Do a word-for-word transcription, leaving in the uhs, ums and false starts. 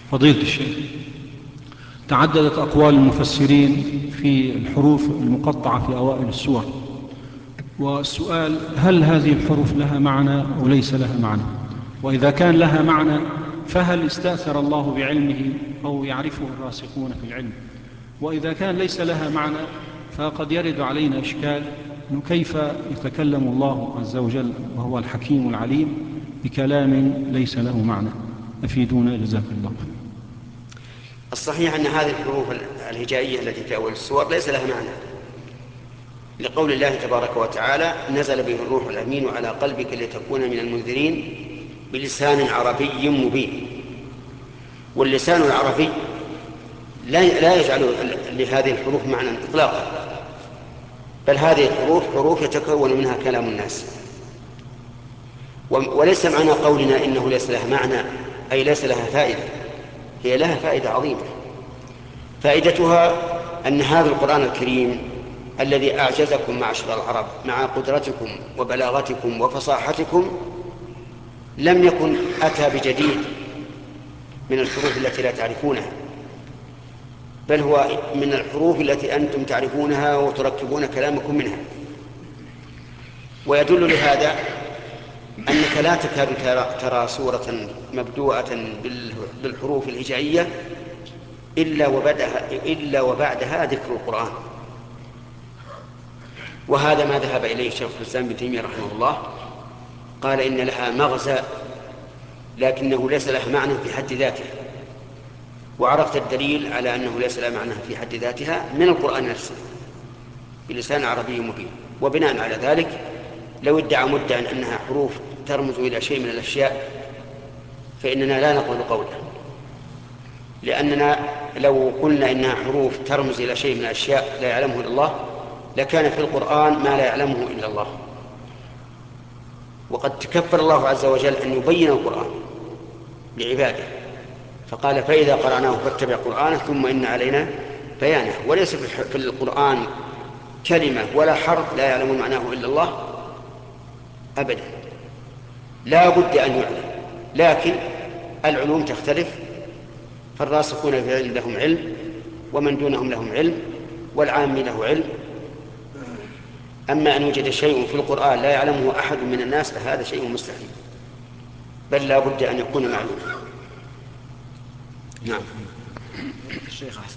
فضيلة الشيخ، تعددت أقوال المفسرين في الحروف المقطعة في أوائل السور، والسؤال: هل هذه الحروف لها معنى أو ليس لها معنى؟ وإذا كان لها معنى فهل استأثر الله بعلمه أو يعرفه الراسخون في العلم؟ وإذا كان ليس لها معنى فقد يرد علينا إشكال أنه كيف يتكلم الله عز وجل وهو الحكيم العليم بكلام ليس له معنى؟ أفيدونا جزاكم الله. الصحيح أن هذه الحروف الهجائية التي في أول السور ليس لها معنى، لقول الله تبارك وتعالى: نزل به الروح الأمين على قلبك لتكون من المنذرين بلسان عربي مبين. واللسان العربي لا يجعل لهذه الحروف معنى إطلاقا، بل هذه الحروف حروف يتكون منها كلام الناس. وليس معنى قولنا إنه ليس لها معنى أي ليس لها فائدة، هي لها فائدة عظيمة. فائدتها أن هذا القرآن الكريم الذي أعجزكم معشر العرب مع قدرتكم وبلاغتكم وفصاحتكم لم يكن أتى بجديد من الحروف التي لا تعرفونها، بل هو من الحروف التي أنتم تعرفونها وتركبون كلامكم منها. ويدل لهذا أنك لا تكاد ترى سورة مبدوءة بالحروف الهجائية إلا وبعدها, إلا وبعدها ذكر القرآن. وهذا ما ذهب إليه شيخ الإسلام ابن تيمية رحمه الله، قال إن لها مغزى لكنه ليس لها معنى في حد ذاتها. وعرفت الدليل على أنه ليس لها معنى في حد ذاتها من القرآن نفسه بلسان عربي مبين. وبناء على ذلك لو ادعى مدعي أنها حروف ترمز إلى شيء من الأشياء فإننا لا نقول قوله، لأننا لو قلنا إنها حروف ترمز إلى شيء من الأشياء لا يعلمه إلا الله لكان في القرآن ما لا يعلمه إلا الله. وقد تكفل الله عز وجل أن يبين القرآن لعباده، فقال: فإذا قرأناه فاتبع قرآنه ثم إن علينا بيانه. وليس في القرآن كلمة ولا حرف لا يعلم معناه إلا الله أبدا، لا بد أن يعلم. لكن العلوم تختلف، فالراسخون في العلم لهم علم ومن دونهم لهم علم والعام له علم. أما أن يوجد شيء في القرآن لا يعلمه أحد من الناس فهذا شيء مستحيل، بل لا بد أن يكون معلوما. نعم. الشيخ أحسن